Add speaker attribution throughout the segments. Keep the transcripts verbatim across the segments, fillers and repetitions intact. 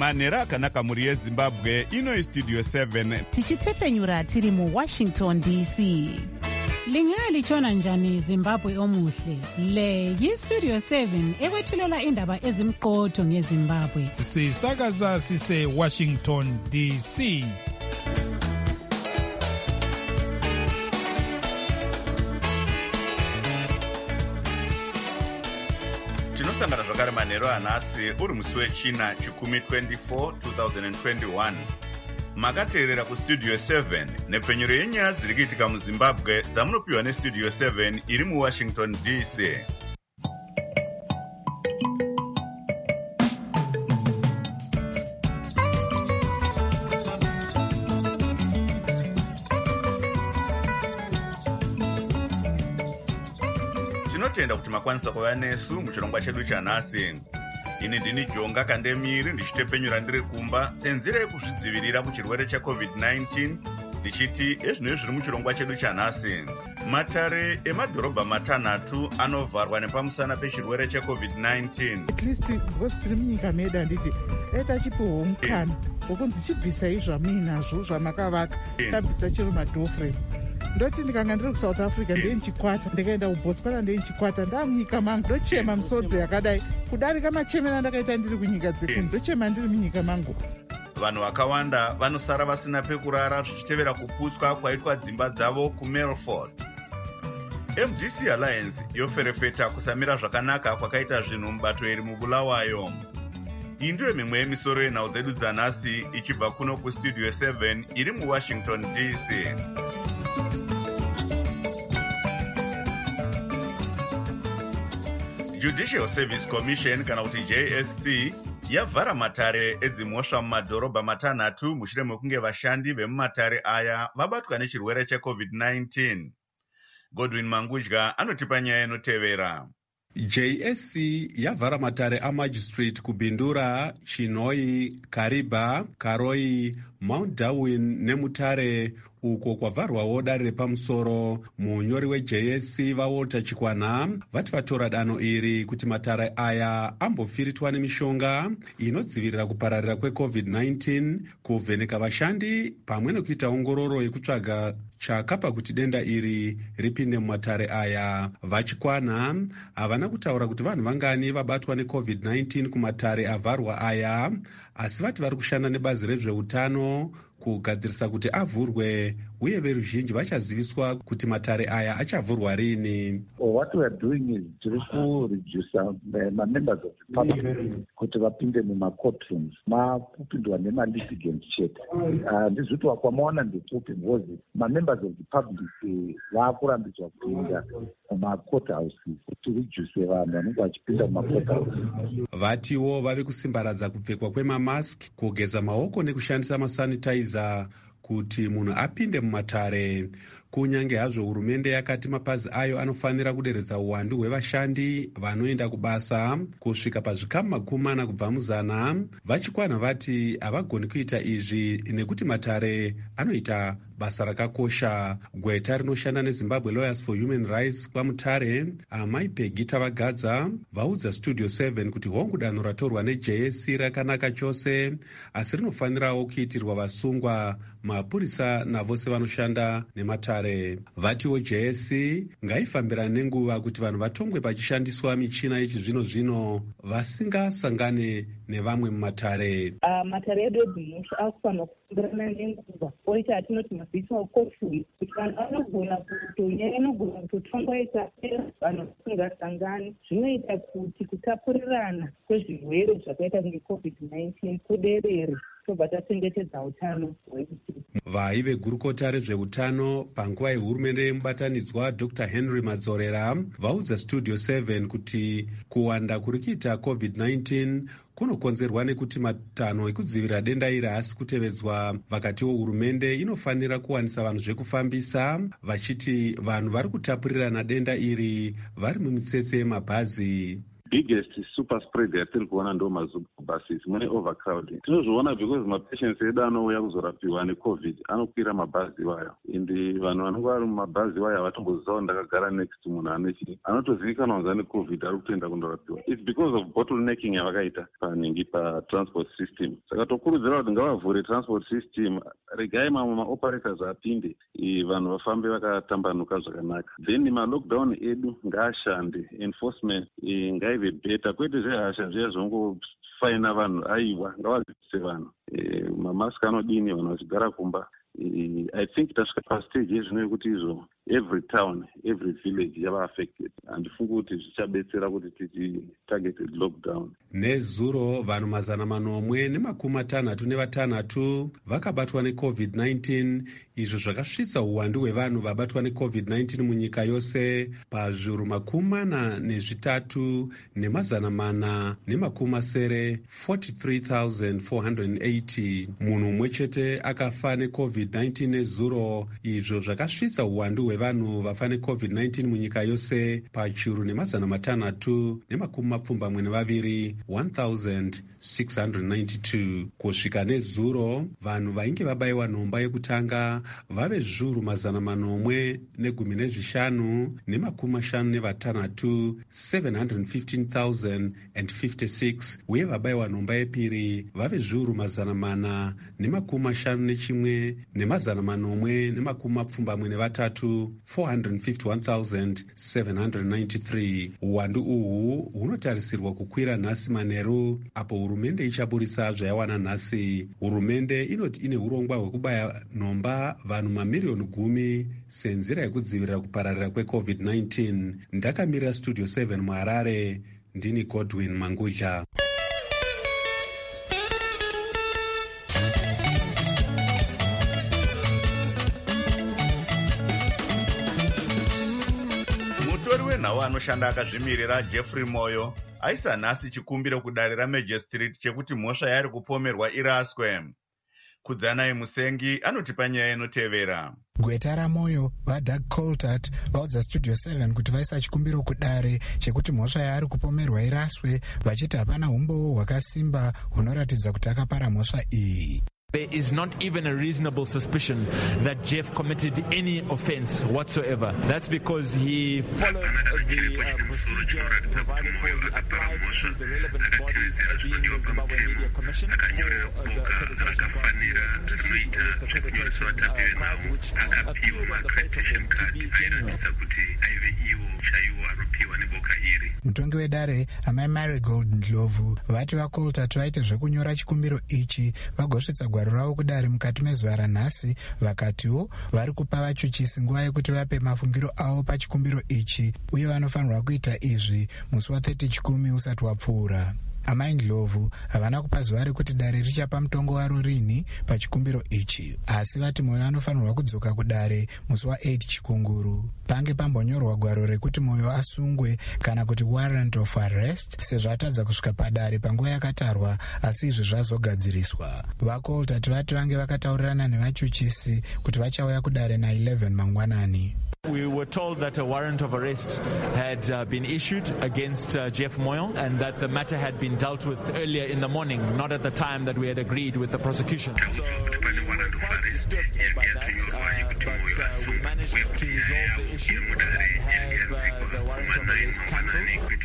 Speaker 1: manhero akanaka mhuri yezimbabwe. Ino Studio seven
Speaker 2: tichitefenyura tiri muWashington D C.
Speaker 3: Lingalitshona njani Zimbabwe omuhle? Le yi-Studio seven ekwethulela indaba ezimqotho ngeZimbabwe.
Speaker 4: Sisakaza sise Washington D C.
Speaker 1: tinosangana zvakare manhero anhasi uri musi wechina chikumi twenty-four twenty twenty-one. Makateerera kuStudio seven nepfenyuro yenyaya dziri kuitika muZimbabwe dzamunopiwa neStudio seven iri muWashington D C. Tinotenda kuti makwanisa kuva nesu muchirongwa chedu chanhasi. Ini ndini Jonga Kandemiri ndichitepenyura ndiri kumba senzira yekuzvidzivirira kuchirwere checovid nineteen ndichiti ezvino zviri muchirongwa chedu chanhasi. Matare emadhorobha matanhatu anovharwa nepamusana pechirwere checovid nineteen.
Speaker 5: At least because tiri munyika medu handiti eta chipiwo mukana wokunzi chibvisai zvamuinazvo zvamakavaka tabvisa chero madhoframe. Ndoti ndikanga ndiri kuSouth Africa ndeye nchikwata ndikaenda kuBotswana ndeye nchikwata ndamunyika mangu ndochema misodzi yakadai kudarika machemera ndakaita ndiri kunyika dzekunhu ndochema ndiri munyika mangu.
Speaker 1: Vanhu vakawanda vanosara vasina pekurara zvichitevera kuputswa kwaitwa dzimba dzavo kuMelford. M D C Alliance yoferefeta kusamira zvakanaka kwakaita zvinhu mubato iri mubulawayo. Iyi ndiyo mimwe yemisoro yenhau dzedu dzanhasi ichibva kuno kuStudio seven iri muWashington D C. Judicial Service Commission kana kuti J S C yavhara matare edzimhosva mumadhorobha matanhatu mushure mekunge vashandi vemumatare aya vabatwa nechirwere checovid nineteen. Godwin Mangudya anotipa nyaya inotevera.
Speaker 6: J S C yavhara matare amagistrate kubindura, Chinoi, Kariba, Karoi, Mount Darwin nemutare uko kwavharwawo dare repamusoro. Munyori weJ S C vaWalter Chikwana vati vatora danho iri kuti matare aya ambofiritwa nemishonga inodzivirira kupararira kwecovid nineteen, kuvheneka vashandi pamwe nekuita ongororo yekutsvaga chakapa kuti denda iri ripinde mumatare aya. Vachikwana havana kutaura kuti vanhu vangani vabatwa necovid nineteen kumatare avharwa aya, asi vati vari kushanda nebazi rezveutano kugadzirisa kuti avhurwe uye veruzhinji vachaziviswa kuti matare aya achavhurwa rini.
Speaker 7: What we are doing is tiri kuredusa ma-members of the public kuti vapinde muma-courtrooms mapindwa nema-litigants chete. Ndizvi kuti wakwamaona ndekupi because ma-members of the public vaakurambidzwa kupinda muma-court houses kuti reduce vanhu vanenge vachipinda muma-court houses.
Speaker 6: Vatiwo vave kusimbaradza kupfekwa kwemamask, kugeza maoko nekushandisa masanitizer kuti munhu apinde mumatare. Kunyange hazvo hurumende yakati mapazi ayo anofanira kuderedza uwandu hwevashandi vanoenda kubasa kusvika pazvikamu makumi mana kubva muzana, Vachikwana vati havagoni kuita izvi nekuti matare anoita basa rakakosha. Gweta rinoshanda neZimbabwe Lawyers for Human Rights kwamutare, Amai Pegita Vagadza, vaudza Studio seven kuti hongu danho ratorwa neJ S C rakanaka chose, asi rinofanirawo kuitirwa vasungwa, mapurisa navose vanoshanda nematare. Vatiwo J S C ngaifambirane nenguva kuti vanhu vatongwe pachishandiswa michina yechizvino zvino vasingasangane nevamwe mumatare.
Speaker 8: Uh, matare edu edzimhosva akufanira kufambirana nenguva, oita atinoti mavisual courtroom, kuti vanhu vanogona kutonyaya inogona kutotongwa ikapera vanhu vasingasangani. Zvinoita kuti kutapurirana kwezvirwere zvakaita ngecovid nineteen kuderere tobva tachengetedza utano hwedu.
Speaker 6: Vaive gurukota rezveutano panguva yehurumende yemubatanidzwa Doctor Henry Madzorera vaudza Studio seven kuti kuwanda kuri kuita covid nineteen kunokonzerwa nekuti matanho ekudzivirira denda iri haasi kutevedzwa. Vakatiwo hurumende inofanira kuwanisa vanhu zvekufambisa, vachiti vanhu vari kutapurirana denda iri vari mumitsetse yemabhazi.
Speaker 9: biggest super spread yatiri kuona ndo mabuses mune overcrowding. Tinozviona because mapatients edu anouya kuzorapiwa necovid anokwira mabhazi waya indi vanhu vanenge vari mumabhazi waya havatombozivawo ndakagara next munhu anechi anotozivikanwa kunzi ane covid ari kutoenda kundorapiwa. It's because of bottlenecking yavakaita panhingi patransport system. Saka tokurudzira kuti ngavavhure transport system, regai mamwe maoperators apinde vanhu vafambe vakatambanuka zvakanaka. Then malockdown edu ngaashande, enforcement ngaive beta, kwete zvehasha zviya zvongofaina vanhu aiwa, ngavadzidzise vanhu mamask anodini vanhu vachigara kumba. I think tasvika pastage yezvino yekuti izvo every town, every village yava affected. Handifungi kuti zvichabetsera kuti titi targeted lockdown.
Speaker 6: Nezuro vanhu mazana manomwe nemakumi matanhatu nevatanhatu vakabatwa necovid nineteen, izvo zvakasvitsa uwandu hwevanhu vabatwa necovid nineteen munyika yose pazviuru makumi mana nezvitatu nemazana mana nemakumi masere forty-three thousand four hundred eighty. Munhu umwe chete akafa necovid nineteen nezuro, izvo zvakasvitsa uwandu hwevanhu vafa necovid nineteen munyika yose pachiuru nemazana matanhatu nemakumi mapfumbamwe nevaviri one thousand six hundred ninety-two. Kusvika nezuro vanhu vainge vabayiwa nhomba yekutanga vave zviuru mazana manomwe negumi nezvishanu nemakumi mashanu nevatanhatu seven hundred fifteen thousand fifty-six, uye vabayiwa nhomba yepiri vave zviuru mazana mana nemakumi mashanu nechimwe nemazana manomwe nemakumi mapfumbamwe nevatatu four hundred fifty-one thousand seven hundred ninety-three. Uwandu uhu hunotarisirwa kukwira nhasi manheru apo hurumende ichaburisa zvayawana nhasi. Hurumende inoti ine urongwa hwekubaya nhomba vanhu mamiriyoni gumi senzira yekudzivirira kupararira kwecovid nineteen. Ndakamirira studio seven muHarare, ndini Godwin Manguja.
Speaker 1: Mutori wenhau anoshanda akazvimirira Jeffrey Moyo aisa nhasi chikumbiro kudare raMajor Street chekuti mhosva yari kupomerwa iraswe. Kudzanai Musengi anotipa nyaya inotevera.
Speaker 10: Gweta raMoyo vaDoug Coltart vaudza Studio seven kuti vaisa chikumbiro kudare chekuti mhosva yaari kupomerwa iraswe, vachiti hapana umbowo hwakasimba hunoratidza kuti akapara mhosva iyi.
Speaker 11: There is not even a reasonable suspicion that Jeff committed any offense whatsoever. That's because he followed the uh, procedure provided for. He applied to the relevant bodies, being the Zimbabwe Media Commission, for uh, the accreditation cards, which appeared on the face of them to be genuine.
Speaker 10: Mutongi wedare amai Marigold Ndlovu vati vaColtart vaite zvekunyora chikumbiro ichi vagosvitsa gwaro ravo kudare mukati mezuva ranhasi, vakatiwo vari kupa vachuchisi nguva yekuti vape mafungiro avo pachikumbiro ichi, uye vanofanirwa kuita izvi musi wa thirty chikumi usati wapfuura. Amai Ndlovu havana kupa zuva rekuti dare richapa mutongo waro rini pachikumbiro ichi, asi vati Moyo anofanirwa kudzoka kudare musi wa eight chikunguru. Pange pambonyorwa gwaro rekuti Moyo asungwe kana kuti warrant of arrest, sezvo atadza kusvika padare panguva yakatarwa, asi izvi zvazogadziriswa. VaColtart vati vange vakataurirana nevachuchisi kuti vachauya kudare na eleven mangwanani.
Speaker 11: We were told that a warrant of arrest had uh, been issued against uh, Jeff Moyo, and that the matter had been dealt with earlier in the morning, not at the time that we had agreed with the prosecution. So we were quite disturbed by that, uh, but uh, we managed to resolve the issue and have uh, the warrant of arrest cancelled.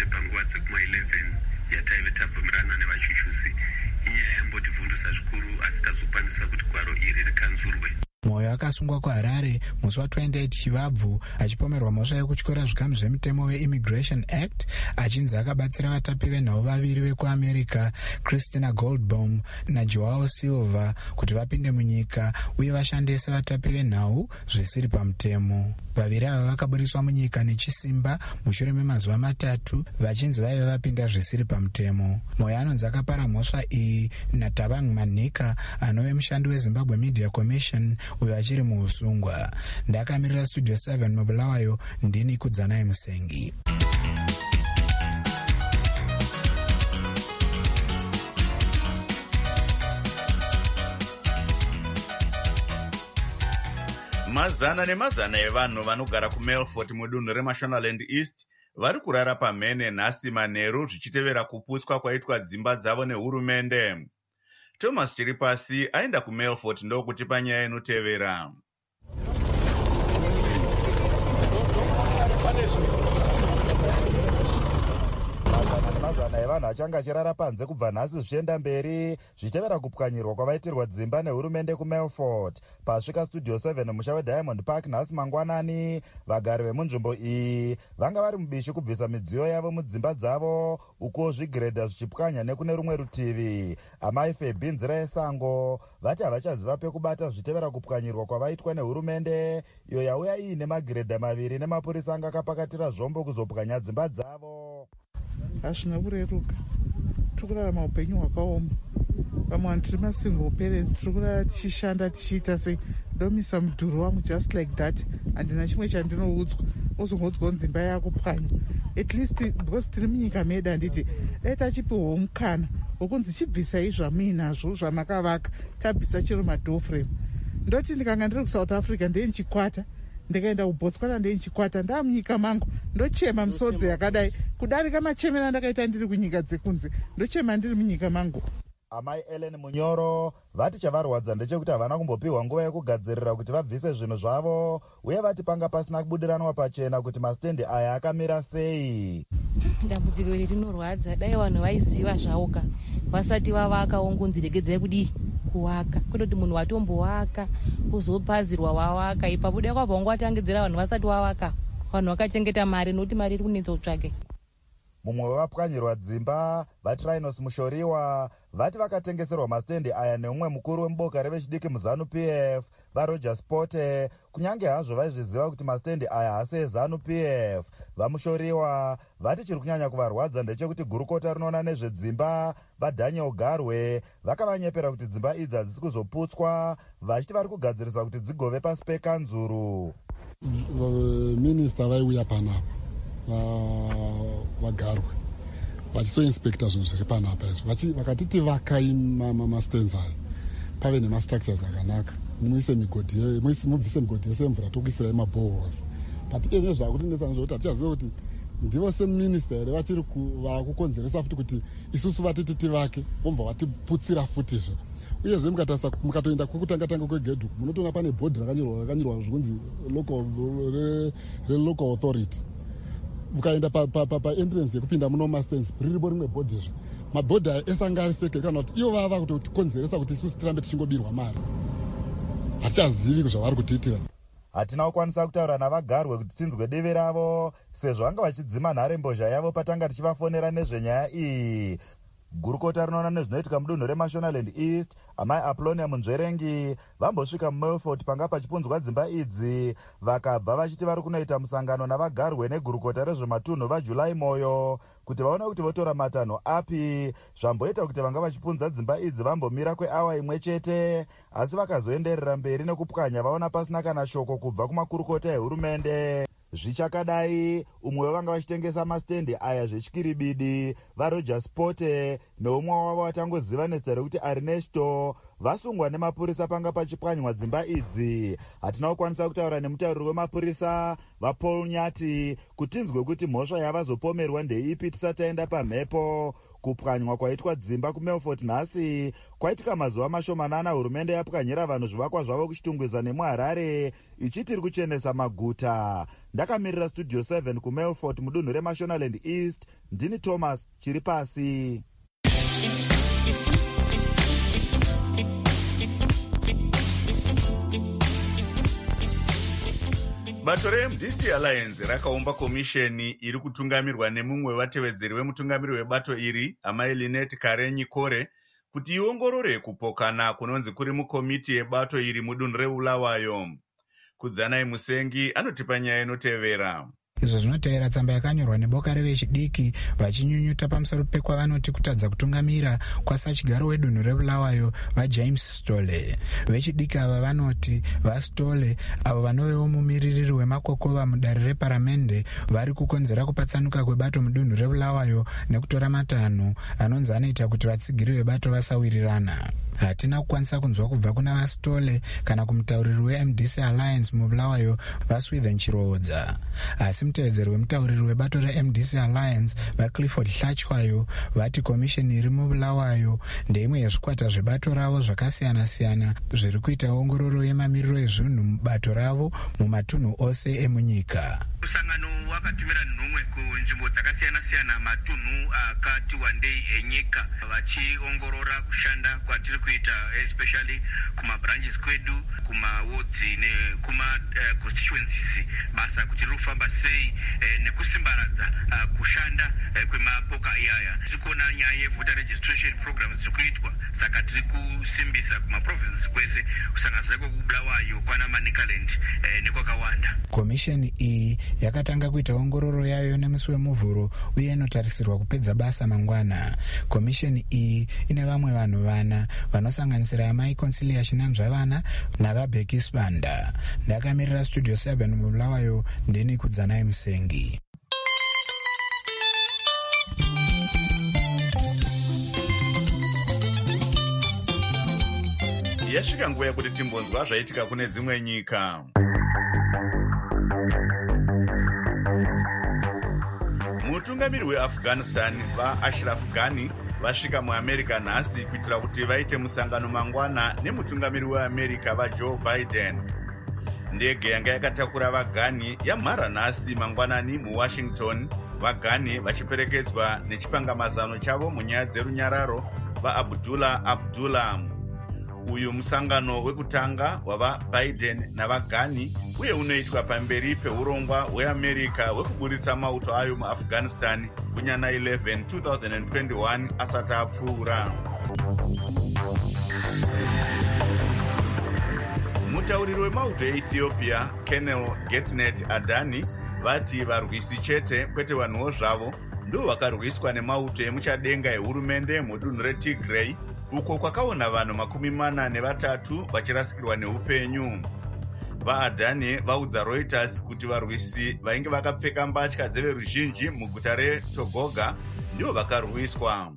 Speaker 10: Moyo akasungwa kuHarare musi wa twenty-eight Chivabvu achipomerwa mhosva yekutyora zvikamu zvemutemo weImmigration Act, achinzi akabatsira vatapi venhau vaviri vekuAmerica, Christina Goldbaum naJoao Silva, kuti vapinde munyika uye vashande sevatapi venhau zvisiri pamutemo. Vaviri ava vakaburiswa munyika nechisimba mushure memazuva matatu vachinzi vaive vapinda zvisiri pamutemo. Moyo anonzi akapara mhosva iyi naTabang Manika, anove mushandi weZimbabwe Media Commission, uyo achiri muusungwa. Ndakamirira Studio seven mubulawayo, ndini Kudzanai Musengi.
Speaker 1: Mazana nemazana evanhu vanogara kuMelfort mudunhu reMashonaland East vari kurara pamhene nhasi manheru zvichitevera kuputswa kwaitwa dzimba dzavo nehurumende. Thomas Chiripasi aenda kuMelfort ndokutipa nyaya inotevera.
Speaker 12: mazana evanhu achanga achirara panze kubva nhasi zvichienda mberi zvichitevera kupwanyirwa kwavaitirwa dzimba nehurumende kuMelfort. pasvika studio seven musha weDiamond Park nhasi mangwanani, vagari vemunzvimbo iyi vanga vari mubishi kubvisa midziyo yavo mudzimba dzavo, uko zvigiredha zvichipwanya nekune rumwe rutivi. amai Febi Nzira yeSango vati havachaziva pekubata zvichitevera kupwanyirwa kwavaitwa nehurumende, iyo yauya iine magiredha maviri nemapurisa anga akapakatira zvombo kuzopwanya dzimba dzavo.
Speaker 5: hazvina kureruka, tiri kurarama upenyu hwakaoma. vamwe vanhu tiri masingle parents, tiri kurara tichishanda tichiita sei, ndomisa mudhuri wangu just like that, handina chimwe chandinoudzwa, uzongodzwa nzimba yako pwanya. At least because tiri munyika medu, handiti dai tachipiwawo mukana wokunzi chibvisai zvamuinazvo zvamakavaka, tabvisa chero madoo frame. ndoti ndikanga ndiri kuSouth Africa ndee ndichikwata, ndikaenda kuBotswana ndee ndichikwata, ndamunyika mangu ndochema misodzi yakadai kudarika machemera ndakaita ndiri kunyika dzekunze, ndochema ndiri munyika mangu.
Speaker 12: amai Ellen Munyoro vati chavarwadza ndechekuti havana kumbopiwa nguva yekugadzirira kuti vabvise zvinhu zvavo, uye vati panga pasina kubudiranwa pachena kuti masitendi aya akamira sei.
Speaker 13: dambudziko iri rinorwadza, dai vanhu vaiziva zvauka vasati vavaka ongunzi regedzai kudii kuwaka, kutoti munhu watombowaka uzopazirwa wawaka, ipapo dai kwabva ngwatangidzira vanhu vasati wavaka, vanhu vakachengeta mari nokuti mari iri kunetsa kutsvake.
Speaker 12: mumwe wevapwanyirwa dzimba vaTrinos Mushoriwa vati vakatengeserwa masitendi aya neumwe mukuru wemuboka revechidiki muZanu P F vaRoger Sporte, kunyange hazvo vaizviziva kuti masitendi aya haasi eZanu P F. vamushoriwa vati chiri kunyanya kuvarwadza ndechekuti gurukota rinoona nezvedzimba vaDaniel Garwe vakavanyepera kuti dzimba idzi hadzisi kuzoputswa, vachiti vari kugadziriswa kuti dzigove pasi pekanzuru.
Speaker 14: minista vaiuya panapa vagarwe vachisoinspekta zvinhu zviri panapa izvi, vakatiti vakai mastens ayo pave nemastructures akanaka, muise migodhi, mubvise migodhi yese yemvura tokuisirai mabohos. but ene zvakutinetsa nezvokuti hatichaziva kuti ndivo seminista here vachiri vakukonzeresa futi kuti isusu vatiti tivake vomba vatiputsira futizvo. uyezve mukatarisa mukatoenda kwekutanga-tanga kwegedhuku munotoona pane bhodhi rakanyorwa rakanyorwa zvikunzi relocal authority. mukaenda paentrance yekupinda muno mastens riripo rimwe bhodhizvo, mabhodhi aya ese anga arifekere kana kuti ivo vava kutikonzeresa kuti isusu tirambe tichingobirwa mari. hatichazivi zvavari kutiitira.
Speaker 12: hatina kukwanisa kutaura navagarwe kuti tinzwe divi ravo, sezvo vanga vachidzima nharembozha yavo patanga tichivafonera nezvenyaya iyi. gurukota rinoona nezvinoitika mudunhu reMashonaland East amai Aplonia Munzverengi vambosvika muMelfort panga pachipunzwa dzimba idzi, vakabva vachiti vari kunoita musangano navagarwe negurukota rezvematunhu vaJulai Moyo kuti vaone kuti votora matanho api. zvamboita kuti vanga vachipunza dzimba idzi vambomira kweawa imwe chete, asi vakazoenderera mberi nekupwanya vaona pasina kana shoko kubva kumakurukota ehurumende. zvichakadai umwe wevanga vachitengesa masitendi aya zvechikiribidi vaRoger Sporte neumwe wavo vatangoziva nezita rekuti Ernesto vasungwa nemapurisa panga pachipwanywa dzimba idzi. hatina kukwanisa kutaura nemutauriri wemapurisa vaPaul Nyati kuti tinzwe kuti mhosva yavazopomerwa ndeipi tisati taenda pamhepo. kupwanywa kwaitwa dzimba kuMelfort nhasi kwaitika mazuva mashomanana hurumende yapwanyira vanhu zvivakwa zvavo kuchitungwiza nemuHarare ichiti iri kuchenesa maguta. ndakamirira studio seven kuMelfort mudunhu reMashonaland East, ndini Thomas Chiripasi.
Speaker 1: bato reM D C Alliance rakaumba komisheni iri kutungamirwa nemumwe wevatevedzeri vemutungamiri webato iri amai Lynette Karenyi Kore kuti iongorore kupokana kunonzi kuri mukomiti yebato iri mudunhu reBulawayo. Kudzanai Musengi anotipa nyaya inotevera.
Speaker 10: izvo zvinotevera tsamba yakanyorwa neboka revechidiki vachinyunyuta pamusoro pekwavanoti kutadza kutungamira kwasachigaro wedunhu reBulawayo vaJames Stole. vechidiki ava vanoti vaStole avo vanovewo mumiririri wemakokova mudare reparamende vari kukonzera kupatsanuka kwebato mudunhu reBulawayo nekutora matanho anonzi anoita kuti vatsigiri vebato vasawirirana. hatina kukwanisa kunzwa kubva kuna vaStole kana kumutauriri weM D C Alliance muBulawayo vaSwithen Chirodza, asi mutevedzeri wemutauriri webato reM D C Alliance vaClifford Hlachwayo vati komisheni iri mubulawayo ndeimwe yezvikwata zvebato ravo zvakasiyana-siyana zviri kuita ongororo yemamiriro ezvinhu mubato ravo mumatunhu ose emunyika.
Speaker 15: Musangano wakatumira nhumwe kunzvimbo dzakasiyana-siyana matunhu akati wandei enyika vachiongorora kushanda kwatiri kuita especially kumabranches kwedu kumawards nekuma uh, constituencies basa kuti riri kufamba sei eh, nekusimbaradza uh, kushanda eh, kwemapoka iyaya. Tiri kuona nyaya yevoter registration programs dziri kuitwa saka tiri kusimbisa kumaprovinces kwese kusanganisira kwekubulawayo kwana Manicaland eh, nekwakawanda.
Speaker 10: Komisheni iyi yakatanga kuita ongororo yayo nemusi wemuvhuro uye inotarisirwa kupedza basa mangwana. Komisheni iyi ine vamwe vanhu vana vanosanganisira amai Consilia Chinanzvavana navaBheki Spanda. Ndakamirira Studio seven mubulawayo ndini kudzanai Musengi.
Speaker 1: Yasvika nguva yekuti timbonzwa zvaitika kune dzimwe nyika. Mutungamiri weAfghanistan vaAshraf Ghani vasvika muAmerica nhasi kuitira kuti vaite musangano mangwana nemutungamiri weAmerica vaJoe Biden. Ndege yanga yakatakura vaGhani yamhara nhasi mangwanani muWashington, vaGhani vachiperekedzwa nechipangamazano chavo munyaya dzerunyararo vaAbdullah Abdullah. Uyu musangano wekutanga wava Biden navaGhani uye unoitwa pamberi peurongwa hweAmerica hwekuburitsa mauto ayo muAfghanistan kunya nine eleven twenty twenty-one asati apfuura. Mutauriri wemauto eEthiopia Colonel Getnet Adani vati varwisi chete kwete vanhuwo zvavo ndo vakarwiswa nemauto emuchadenga ehurumende mudunhu reTigray uko kwakaona vanhu makumi mana nevatatu vachirasikirwa neupenyu. VaAdani vaudza Reuters kuti varwisi vainge vakapfeka mbatya dzeveruzhinji muguta reTogoga ndivo vakarwiswa.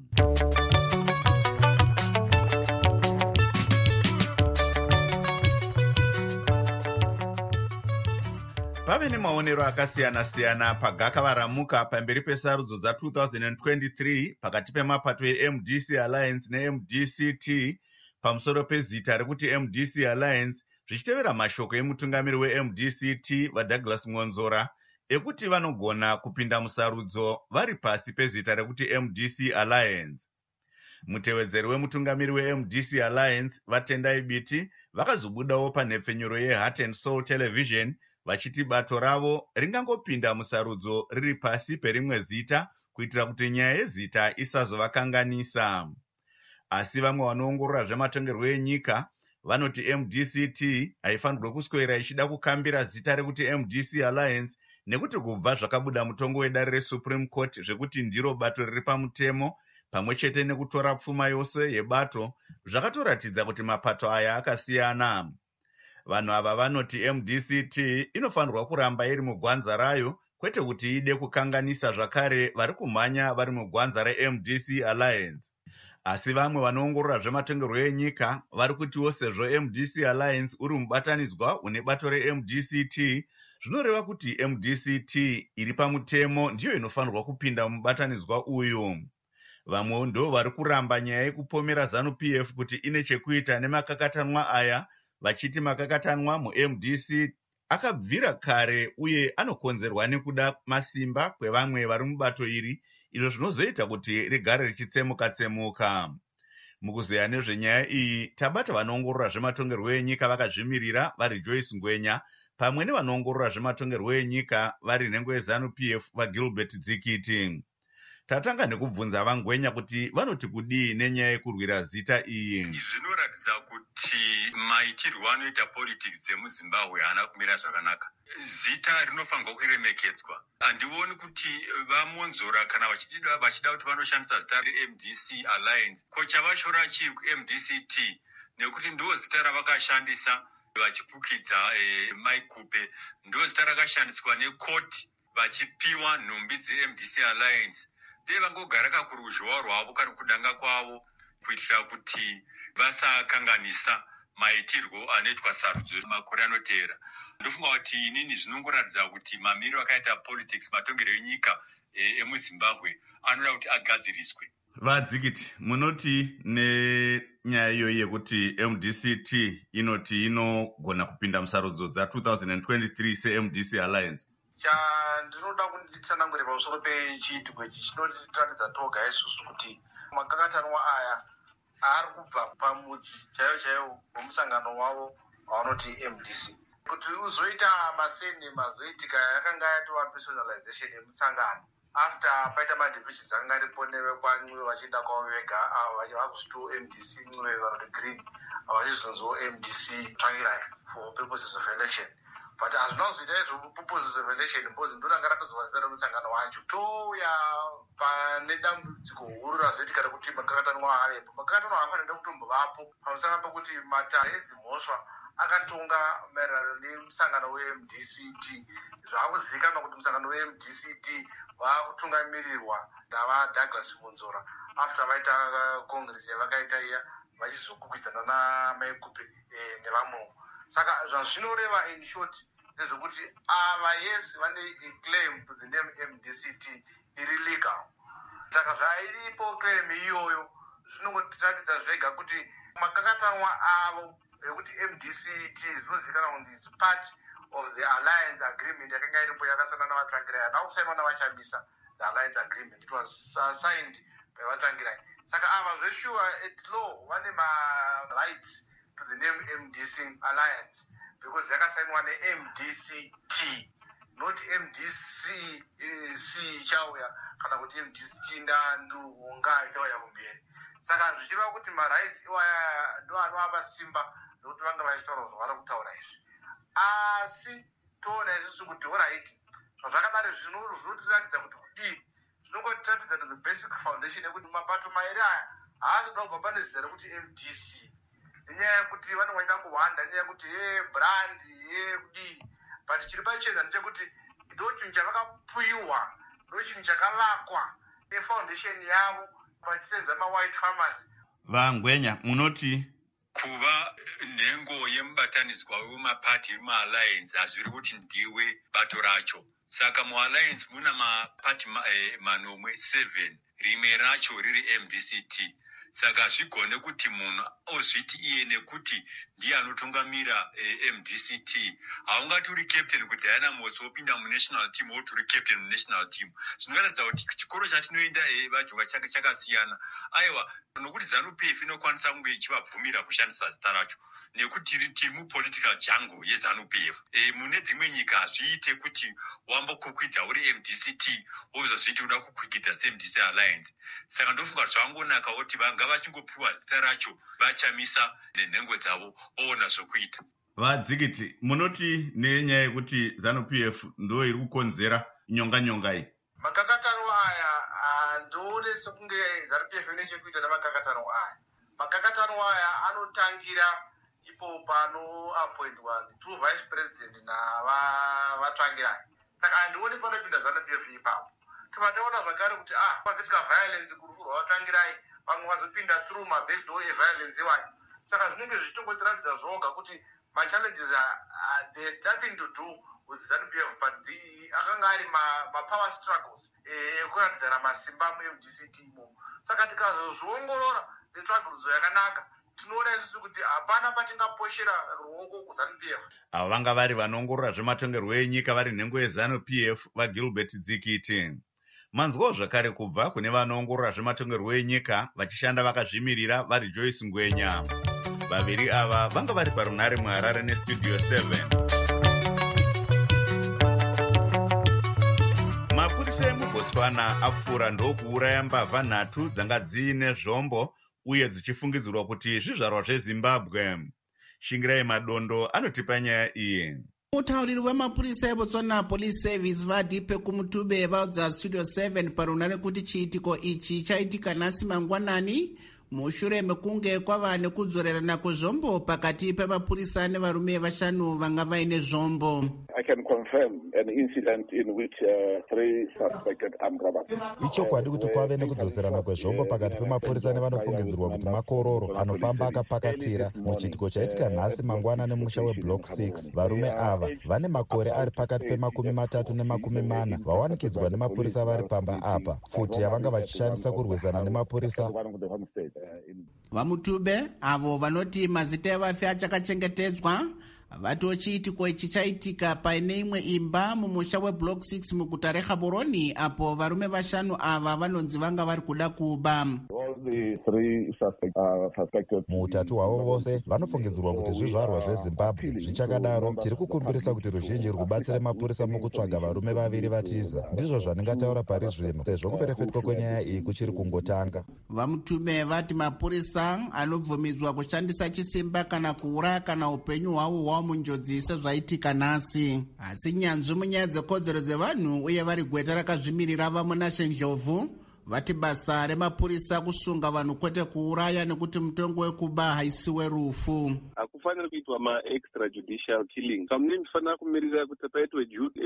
Speaker 1: Pave nemaonero akasiyana-siyana pagakavaramuka pamberi pesarudzo dza twenty twenty-three pakati pemapato eM D C Alliance neM D C T pamusoro pezita rekuti M D C Alliance, zvichitevera mashoko emutungamiri weM D C T vaDouglas Ngonzora ekuti vanogona kupinda musarudzo vari pasi pezita rekuti M D C Alliance. Mutevedzeri wemutungamiri weM D C Alliance vaTendai Biti vakazobudawo panhepfenyuro yeHeart and Soul Television vachiti bato ravo ringangopinda musarudzo riri pasi perimwe zita kuitira kuti nyaya yezita isazovakanganisa. Asi vamwe vanoongorora zvematongerwo enyika vanoti M D C T haifanirwe kuswera ichida kukambira zita rekuti M D C Alliance nekuti kubva zvakabuda mutongo wedare reSupreme Court zvekuti ndiro bato riri pamutemo pamwe chete nekutora pfuma yose yebato zvakatoratidza kuti mapato aya akasiyana. Vanhu ava vanoti M D C T inofanirwa kuramba iri mugwanza rayo kwete kuti ide kukanganisa zvakare vari kumhanya vari mugwanza reM D C Alliance. Asi vamwe vanoongorora zvematongerwo enyika vari kutiwo sezvo M D C Alliance uri mubatanidzwa une bato reM D C T, zvinoreva kuti M D C T iri pamutemo ndiyo inofanirwa kupinda mubatanidzwa uyu. Vamwewo ndo vari kuramba nyaya yekupomera ZANU-P F kuti ine chekuita nemakakatanwa aya, vachiti makakatanwa muM D C akabvira kare uye anokonzerwa nekuda masimba kwevamwe vari mubato iri, izvo zvinozoita kuti rigare richitsemuka-tsemuka. Mukuzeya nezvenyaya iyi tabata vanoongorora zvematongerwo enyika vakazvimirira vari Joyce Ngwenya pamwe nevanoongorora zvematongerwo enyika vari nhengo yeZANU-P F vaGilbert Dzikiti. Tatanga nekubvunza vaNgwenya kuti vanoti kudii nenyaya yekurwira zita iyi.
Speaker 16: Zvinoratidza kuti maitirwo anoita politics dzemuZimbabwe haana kumira zvakanaka. Zita rinofanirwa kuremekedzwa. Handioni kuti vamonzora kana vachida vachida kuti vanoshandisa zita reM D C Alliance. Kocha vashora chii kuM D C T nekuti ndo zita ravakashandisa vachipukidza eh, Mike Kupe, ndo zita rakashandiswa nekoti vachipiwa nhumbi dzeM D C Alliance. Dei vangogara kakuruzhowa rwavo kari kudanga kwavo kuitira kuti vasakanganisa maitirwo anoitwa sarudzo makore anoteera. Ndofunga kuti inini zvinongoratidza kuti mamiro akaita politics matongero enyika emuZimbabwe anoda kuti agadziriswe.
Speaker 1: Vadzikiti, munoti nenyaya iyoyi yekuti M D C T inoti inogona kupinda musarudzo dza two thousand twenty-three se-M D C Alliance?
Speaker 17: Chandinoda kunditsanangurira pamusoro pechiitiko ichi chinotiratidza toga isusu kuti makakatanwa aya ari kubva pamudzi chaiyo chaiyo wemusangano wavo wavanoti M D C. Kuti uzoita maseni mazoitika yakanga yatova personalization yemusangano after paita madivisions akanga aripo nevekwanwe vachienda kwavo vega vakuzito M D C nwe vanoti green vachizonziwo M D C Tsvangirai for purposes of election. But hazvina kuzoita izvo purposes of election because ndoranga rakuzova zita remusangano wacho touya pane dambudziko huru razoitika rekuti makakatanwa avepo. Makakatanwa afanira kutombovapo pamusana pekuti matare edzimhosva akatonga maererano nemusangano we-M D C T. Zvakuzivikanwa kuti musangano we-M D C T vakutungamirirwa navaDouglas Munzora after vaita congress yavakaita iya vachizokwikwidzana namaikupi nevamwewo. Saka zvazvinoreva in short ndezvekuti ava yes vane claim to the name M D C T iri legal. Saka zvairipo claim iyoyo zvinongotiratidza zvega kuti makakatanwa avo ekuti M D C T zvinozivikanwa kuti it's part of the alliance agreement yakanga iripo yakasana navaTsvangirai nakusainwa navachamisa. The alliance agreement it was uh, signed by vaTsvangirai. Saka ava zveshuwa at law vane ma-rights to the name M D C Alliance because yakasainwa ne-M D C T not M D C C chauya kana kuti M D C T ndanduhunga chauya kumberi. Saka zvichiva kuti ma-rights iwaya ndo anovapa simba nokuti vanga vachitaura zvavari kutaura izvi. Asi toona isusu kuti alright zvazvakadaro zvinotiratidza kuti kudii zvinongotiratidza to the basic foundation yekuti mapato mairi aya haasi kuda kubva pane zita rekuti M D C nenyaya yekuti vanongoita kuhwanda nenyaya yekuti ye brand ye kudii but chiri pachena ndechekuti ndo chinhu chavakapuyiwa ndo chinhu chakavakwa nefoundation yavo vachisenza ma-white farmers.
Speaker 1: Vangwenya munoti
Speaker 16: kuva nhengo yemubatanidzwa wemapati emu-alliance hazviri kuti ndiwe bato racho. Saka mu-alliance muna mapati ma, eh, manomwe seven rimwe racho riri M D C T. Saka hazvigone kuti munhu ozviti iye nekuti ndiye anotungamira eh, M D C T. Haungati uri captain kuti Diana Mosi wopinda munational team woti uri captain munational team. Zvinoratidza kuti chikoro chatinoenda eh, vajova chakasiyana. Aiwa nokuti ZANU-P F inokwanisa kunge ichivabvumira kushandisa zita racho nekuti iri timu political jungle yeZANU-P F. E, mune dzimwe nyika hazviite kuti wambokukwidza uri M D C T wozozviti uda kukwikidza se-M D C Alliance. Saka ndofunga zvangonaka kuti vanga vachingopiwa zita racho vachamisa nenhengo dzavo oona zvokuita.
Speaker 1: Vadzikiti, munoti nenyaya yekuti ZANU-P F ndo iri kukonzera nyonga nyonga iyi?
Speaker 17: Makakatanwa aya ndoone sekunge ZANU-P F ine chekuita namakakatanwa aya. Makakatanwa aya anotangira ipo pano appointwa two vice president navaTsvangirai. Saka handioni panopinda ZANU-P F ipapo. Tivataona zvakare kuti ah pazoitika violence kurukuru vaTsvangirai vamwe vazopinda through mabackdoor eviolence iwayo. Saka zvinenge zvichitotiratidza zvoga kuti ma-challenges uh, they had nothing to do with ZANU-P F but the akanga ari ma-power struggles ekuratidzana eh, masimba mu-M D C T imo. Saka tikazozviongorora netsvagurudzo yakanaka tinoona isusu kuti hapana patingaposhera ruoko kuZANU-P F.
Speaker 1: Ava vanga vari vanoongorora zvematongerwo enyika vari nhengo yeZANU-P F vaGilbert Dzikiti. Manzwawo zvakare kubva kune vanoongorora zvematongerwo enyika vachishanda vakazvimirira vari Joyce Ngwenya. Vaviri ava vanga vari parunare muHarare neStudio seven. Mapurisa emuBotswana afura ndokuuraya mbavha nhatu dzanga dziine zvombo uye dzichifungidzirwa kuti zvizvarwa zveZimbabwe. Shingirai Madondo anotipa nyaya iyi.
Speaker 2: Mutauriri wemapurisa eBotswana Police Service Vadipe Kumutube vaudza Studio seven parunare kuti chiitiko ichi chaitika nhasi mangwanani mushure mekunge kwava nekudzorerana kwezvombo pakati pemapurisa nevarume vashanu vanga vaine zvombo.
Speaker 18: I can confirm an incident in which uh, three suspected armed robbers.
Speaker 12: Ichokwadi kuti kwave nekudzoserana kwezvombo pakati pemapurisa nevanofungidzirwa kuti makororo anofamba akapakatira muchiitiko chaitika nhasi mangwana nemusha weblock six. Varume ava vane makore ari pakati pemakumi matatu nemakumi mana vawanikidzwa nemapurisa vari pamba apa, futi yavanga vachishandisa kurwisana nemapurisa.
Speaker 2: Vamutube avo vanoti mazita evafi achakachengetedzwa vati chiitiko ichi chaitika paine imwe imba mumusha weblock six muguta reGaborone, apo varume vashanu ava vanonzi vanga vari kuda kuba.
Speaker 12: Muutatu hwavo vose vanofungidzirwa kuti zvizvarwa zveZimbabwe. Zvichakadaro tiri kukumbirisa kuti ruzhinji rubatsire mapurisa mukutsvaga varume vaviri vatiza. Ndizvo zvandingataura pari zvino, sezvo kuferefetwa kwenyaya iyi kuchiri kungotanga.
Speaker 2: Vamutume vati mapurisa anobvumidzwa kushandisa chisimba kana kuuraya kana upenyu hwavo hwavo munjodzi sezvaitika nhasi. Asi nyanzvi munyaya dzekodzero dzevanhu uye vari gweta rakazvimirira vamunashe Ndlovu vati basa remapurisa kusunga vanhu kwete kuuraya nekuti mutongo wekuba haisiwe rufu.
Speaker 9: Hakufaniri kuitwa ma-extrajudicial killing. Kamune ndifanira kumirira kuti paitwe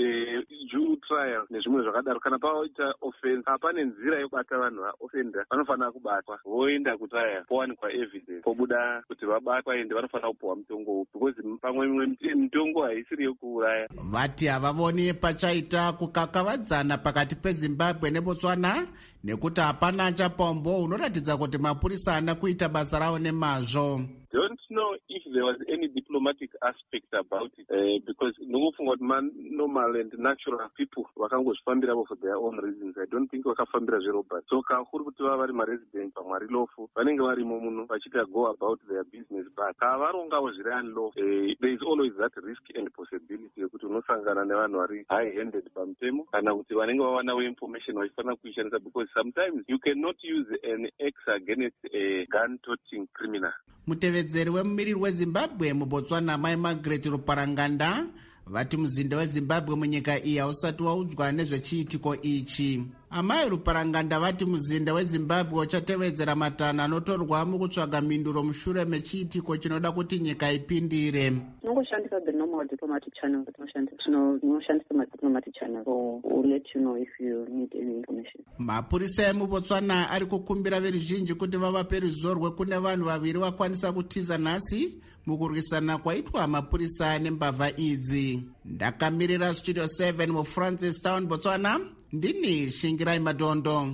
Speaker 9: due trial nezvimwe zvakadaro. Kana paita offense, hapane nzira yokubata vanhu vaoffenda, vanofanira kubatwa voenda kutrial, powanikwa evidence, pobuda kuti vabatwa ende vanofanira kupuwa mutongo upi, because pamwe imwe mitongo haisiri yokuuraya.
Speaker 2: Vati havavoni pachaita kukakavadzana pakati peZimbabwe neBotswana nekuti hapana chapombo unoratidza kuti mapurisa haana kuita basa rawo nemazvo.
Speaker 9: Don't know if there was any diplomatic aspect about it uh, because nokufunga kuti normal and natural people vakangozvifambira for their own reasons. I don't think vakafambira zveRobert. So kakuri kuti vava vari maresident pamwari lofu vanenge varimo muno vachita go about their business, but kavarongawo zviri unlawful, uh, there is always that risk and possibility yekuti unosangana nevanhu vari high handed pamutemo kana kuti vanenge vawanawo information vachifanira kuishandisa, because sometimes you cannot use an axe against a gun toting criminal.
Speaker 2: Mutevedzeri wemumiriri weZimbabwe muBotswana Mai Margaret Ruparanganda vati muzinda weZimbabwe munyika iyi hausati waudzwa nezvechiitiko ichi. Amai Ruparanganda vati muzinda weZimbabwe uchatevedzera matanho anotorwa mukutsvaga mhinduro mushure mechiitiko chinoda kuti nyika ipindire.
Speaker 19: Tinongoshandisa the normal diplomatic channel, tinoshandisa ma-diplomatic channel, so we'll let you know if you need any information.
Speaker 2: Mapurisa emuBotswana ari kukumbira veruzhinji kuti vavape ruzivo rwekune vanhu vaviri vakwanisa kutiza nhasi mukurwisana kwaitwa mapurisa nembavha idzi. Ndakamirira Studio seven muFrancis Town, Botswana. Ndini Shingirai Madondo.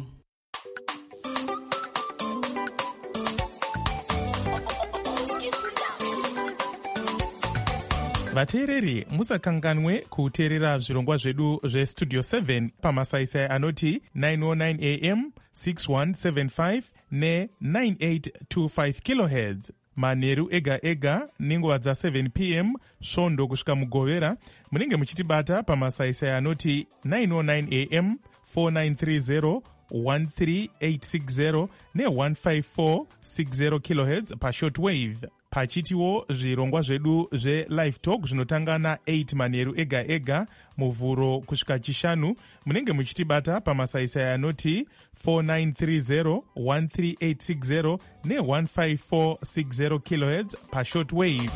Speaker 4: vateereri musakanganwe kuteerera zvirongwa zvedu zvestudio seven pamasaisai anoti nine oh nine a m, six one seven five ne nine eight two five kilohertz manheru ega ega nenguva dza seven p m svondo kusvika mugovera. Munenge muchitibata pamasaisai anoti nine oh nine a m, four nine three zero, one three eight six zero ne one five four six zero kilohertz pashortwave. Pachitiwo zvirongwa zvedu zve-live talk zvinotanga na eight manheru ega ega muvhuro kusvika chishanu. Munenge muchitibata pamasaisai anoti four nine three zero, one three eight six zero ne one five four six zero kilohertz pashortwave.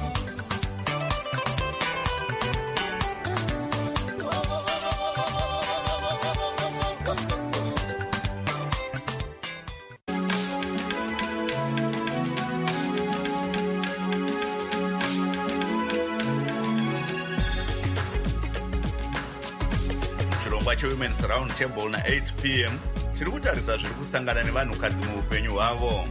Speaker 1: Women's Round Table na eight p m tiri kutarisa zviri kusangana nevanhukadzi muupenyu hwavo.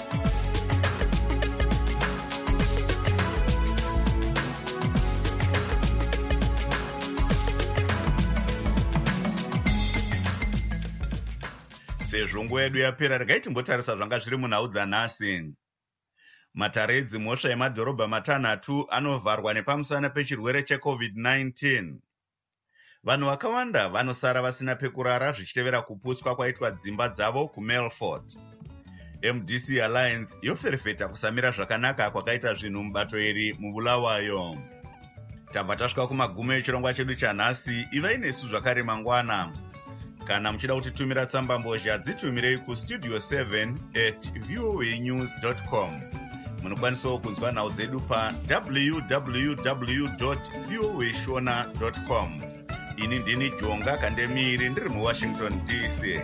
Speaker 1: Sezvo nguva yedu yapera, regai timbotarisa zvanga zviri munhau dzanhasi. Matare edzimhosva emadhorobha matanhatu anovharwa nepamusana pechirwere checovid nineteen. Vanhu vakawanda vanosara vasina pekurara zvichitevera kuputswa kwaitwa dzimba dzavo kuMelfort. M D C Alliance yoferefeta kusamira zvakanaka kwakaita zvinhu mubato iri mubulawayo. Tabva tasvika kumagumo echirongwa chedu chanhasi. Ivai nesu zvakare mangwana. Kana muchida kutitumira tsamba mbozha dzitumirei kustudio seven at voanews dot com. munokwanisawo kunzwa nhau dzedu pa-www voashona com. ini ndini Jonga Kandemiri ndiri muwashington D C.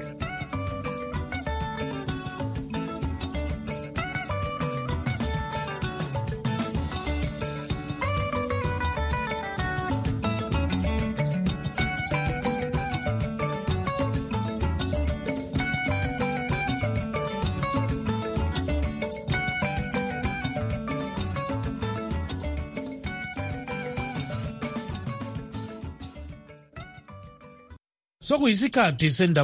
Speaker 20: sokuyisikhathi sendaba